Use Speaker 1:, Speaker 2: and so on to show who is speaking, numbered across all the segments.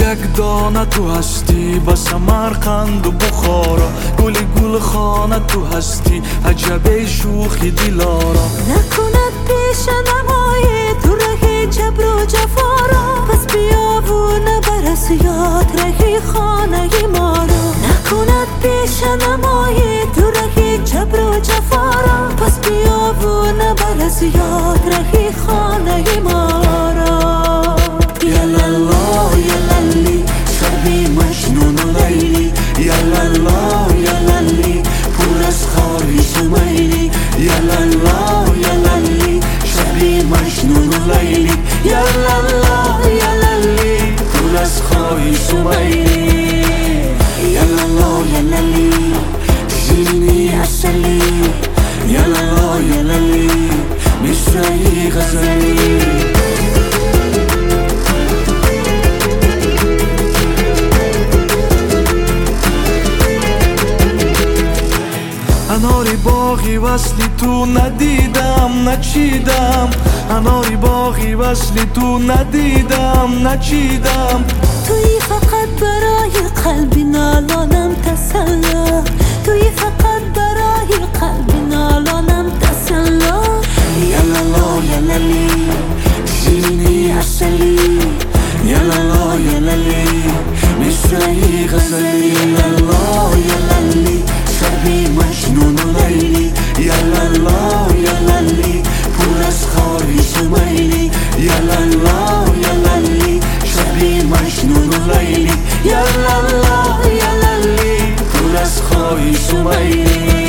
Speaker 1: یک دانه تو هستی با سمرقند و بخارا، گل خانه تو هستی عجب شوخی دلارا.
Speaker 2: نکند پیش نمای تو رهی جبر و جفارا، پس بیا و نبرس یاد رهی خانه ما را. نکند پیش نمای تو رهی جبر و جفارا، پس بیا و نبرس یاد رهی خانه ما را.
Speaker 1: یلالا یلالی شبی مجنون و لیلی، یلالا یلالی پر از خواهش و میلی، یلالا یلالی شبی مجنون و لیلی، یلالا یلالی پر از خواهش و میلی. یلالا یلالی شیرینی عسلی، یلالا یلالی مصرعی غزلی. اناری باغی وصلی تو ندیدم نچیدم، اناری باغی وصلی تو ندیدم نچیدم.
Speaker 2: توی فقط برای قلبی نالانم تسلا، توی فقط برای قلبی نالانم تسلا.
Speaker 1: یلالا یلالی شیرینی عسلی، یلالا یلالی مصرعی غزلی، یلالا یلالی شبی مجنون و لیلی، یلالا یلالی پر از خواهش و میلی، یلالا یلالی شبی مجنون و لیلی، یلالا یلالی پر از خواهش و میلی.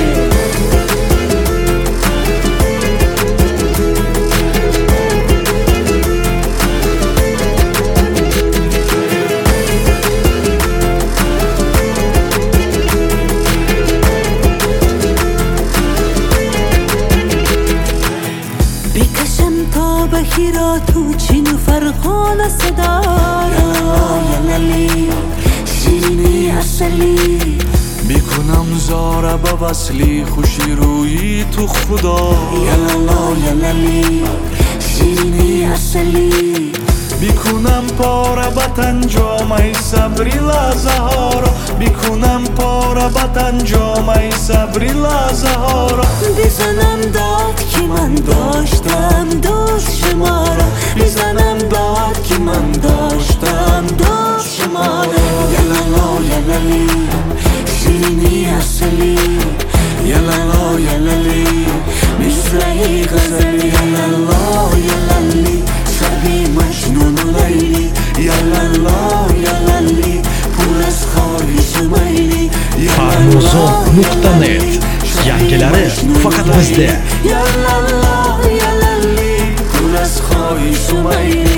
Speaker 2: بکشم تا بخیرا تو چین و فرقان صدا،
Speaker 1: یلالی شیرینی عسلی بیکنم زاره با وصلی خوشی روی تو خدا. یلالا یلالی شیرینی عسلی بیکنم پاره بطن جامعی صبری لحظه ها را، بیکنم پاره بطن جامعی صبری لحظه ها را.
Speaker 2: بزنم داد که من داشتم دوست شما را، بزنم داد که من داشتم دوست شما را.
Speaker 1: یلالا یلالی شیرینی عسلی، یلالا یلالی مصرعی غزلی، یلالا یلالی شبی مجنون و لیلی، یلالا یلالی پر از خواهش و میلی.
Speaker 3: Farmuzon.net yangilari faqat bizda.
Speaker 1: Yalalalli, پر از خواهش و میلی.